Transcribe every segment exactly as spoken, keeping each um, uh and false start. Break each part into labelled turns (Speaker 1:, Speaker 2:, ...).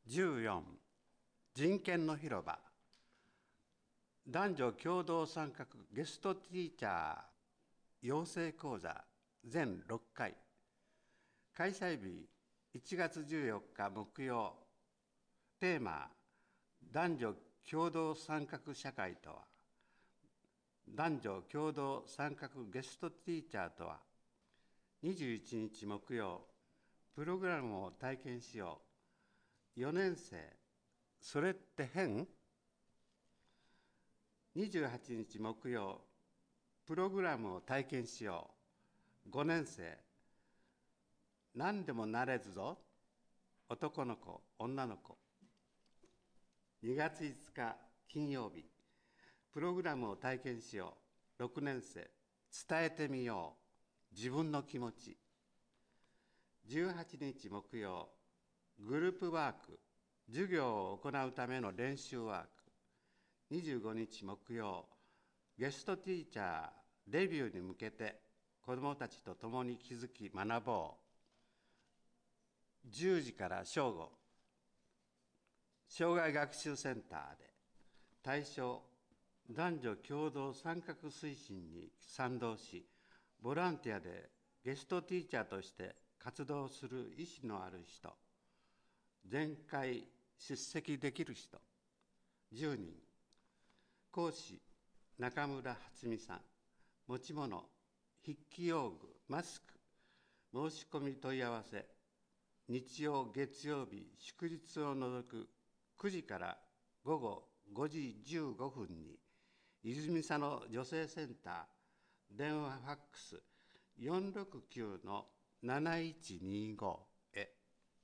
Speaker 1: じゅうよん人権の広場男女共同参画ゲストティーチャー養成講座全ろっかい開催日いちがつじゅうよっか木曜テーマ男女共同参画社会とは男女共同参画ゲストティーチャーとはにじゅういちにち木曜プログラムを体験しようよねん生それって変？にじゅうはちにち木曜プログラムを体験しようごねん生何でもなれずぞ男の子女の子にがついつか金曜日プログラムを体験しようろくねん生伝えてみよう自分の気持ちじゅうはちにち木曜グループワーク授業を行うための練習ワークにじゅうごにち木曜ゲストティーチャーデビューに向けて子どもたちと共に気づき学ぼうじゅうじから正午障害学習センターで対象男女共同参画推進に賛同しボランティアでゲストティーチャーとして活動する意思のある人全会出席できる人じゅうにん講師中村初美さん持ち物筆記用具マスク申し込み問い合わせ日曜月曜日祝日を除くくじからごごごじじゅうごふんに泉佐野女性センター電話ファックス よんろくきゅうのなないちにご へ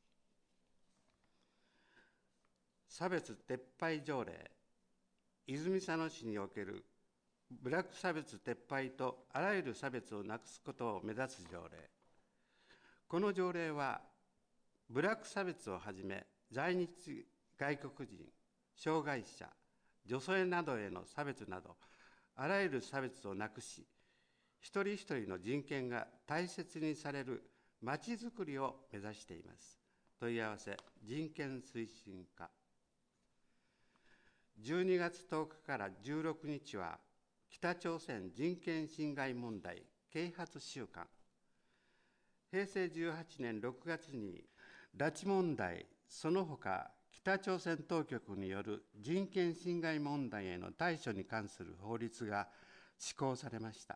Speaker 1: 差別撤廃条例泉佐野市におけるブラック差別撤廃とあらゆる差別をなくすことを目指す条例この条例はブラック差別をはじめ在日外国人障害者女性などへの差別などあらゆる差別をなくし一人一人の人権が大切にされるまちづくりを目指しています。問い合わせ人権推進課じゅうにがつとおかからじゅうろくにちは北朝鮮人権侵害問題啓発週間へいせいじゅうはちねんろくがつに拉致問題その他北朝鮮当局による人権侵害問題への対処に関する法律が施行されました。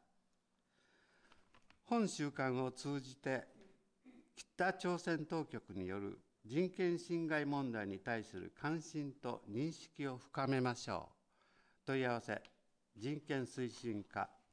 Speaker 1: 本週間を通じて北朝鮮当局による人権侵害問題に対する関心と認識を深めましょう。問い合わせ人権推進課